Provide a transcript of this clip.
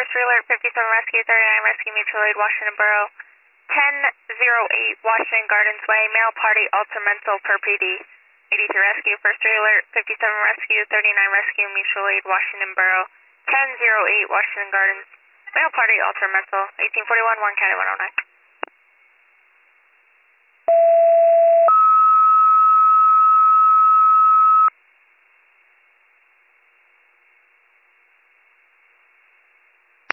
First Alert, 57 Rescue, 39 Rescue, Mutual Aid, Washington Borough, 1008 Washington Gardens Way, Mail Party, Ultramental per PD. 83 Rescue, First Alert, 57 Rescue, 39 Rescue, Mutual Aid, Washington Borough, 1008 Washington Gardens, Mail Party, Ultramental, 1841, Warren County 109.